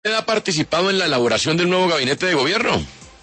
ha participado en la elaboración del nuevo gabinete de gobierno?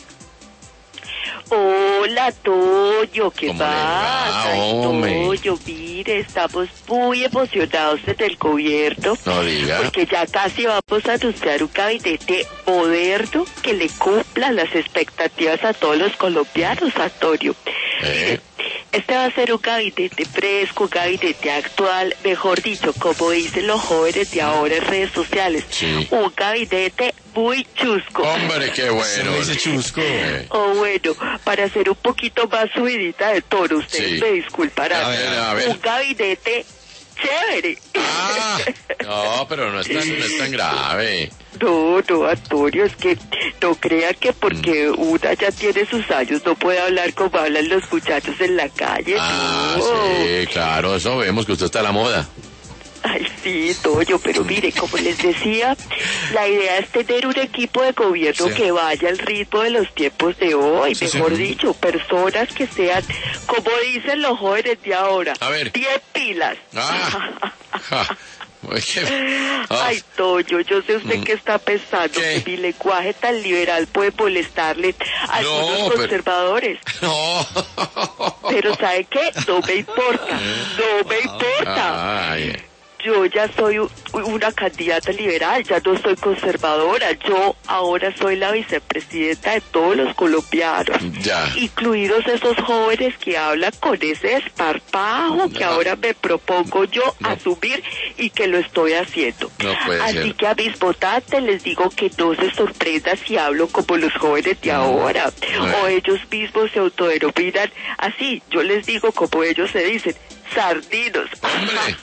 Hola, Toño, ¿qué ¿Cómo le va, pasa? Ay, hombre? Toño, mire, estamos muy emocionados en el gobierno. No diga. Porque ya casi vamos a anunciar un gabinete moderno que le cumpla las expectativas a todos los colombianos, Antonio. Mire, este va a ser un gabinete fresco, un gabinete actual, mejor dicho, como dicen los jóvenes de ahora en redes sociales, Sí. un gabinete muy chusco. Hombre, qué bueno. Se dice chusco. O bueno, para ser un poquito más subidita de tono, ustedes Sí. me disculparán. A ver. Un gabinete chévere. Ah, no, pero no es tan grave. No, Antonio, es que no crea que porque una ya tiene sus años no puede hablar como hablan los muchachos en la calle. Ah, no. sí, claro, eso vemos que usted está a la moda. Ay, sí, Toño, pero mire, como les decía, la idea es tener un equipo de gobierno Sí. que vaya al ritmo de los tiempos de hoy, Sí, mejor sí. dicho, personas que sean, como dicen los jóvenes de ahora, A ver. 10 pilas. Ja. Es que- Ay, Toño, yo sé usted que está pensando ¿Qué? que mi lenguaje tan liberal puede molestarle a algunos No, pero- conservadores. No. Pero ¿sabe qué? No me importa, no me importa. Ay, Yo ya soy una candidata liberal, ya no soy conservadora, yo ahora soy la vicepresidenta de todos los colombianos, ya. incluidos esos jóvenes que hablan con ese desparpajo que No. ahora me propongo yo No. asumir y que lo estoy haciendo. No puede Así ser. que a mis votantes les digo que no se sorprendan si hablo como los jóvenes de ahora, Bueno. o ellos mismos se autodenominan así, yo les digo como ellos se dicen, sardinos. Hombre.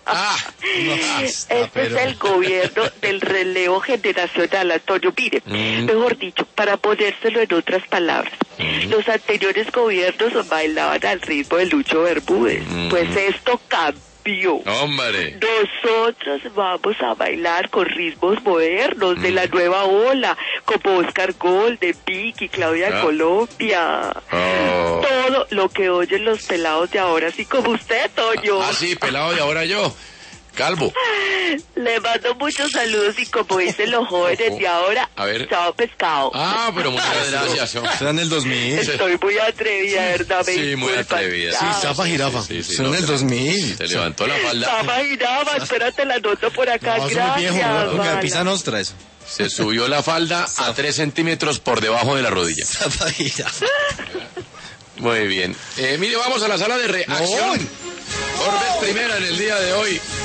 Este es el gobierno del relevo generacional, Antonio. Mire, mejor dicho, para ponérselo en otras palabras, los anteriores gobiernos bailaban al ritmo de Lucho Bermúdez, pues esto cambió. Hombre. Nosotros vamos a bailar con ritmos modernos de la nueva ola, como Oscar Golden, Vicky, Claudia Ah. Colombia. Oh. Todo lo que oyen los pelados de ahora, así como usted, Toño. Ah, sí, pelado de ahora yo. Calvo. Le mando muchos saludos y como dicen los jóvenes de ahora, A ver. chao pescado. Ah, pero muchas gracias. Será en el 2000. Estoy muy atrevida, ¿verdad? Me Sí, muy disculpan. atrevida. Chao. Sí, zapa jirafa. Sí, Será en no, el se- 2000. Se levantó la falda. Zapa y Nava, espérate la nota por acá, No, eso es muy viejo. gracias. Venga, Vala. pisa nostra eso. Se subió la falda a 3 centímetros por debajo de la rodilla. Zapa jirafa. Muy bien. Mire, vamos a la sala de reacción. Por vez primera en el día de hoy.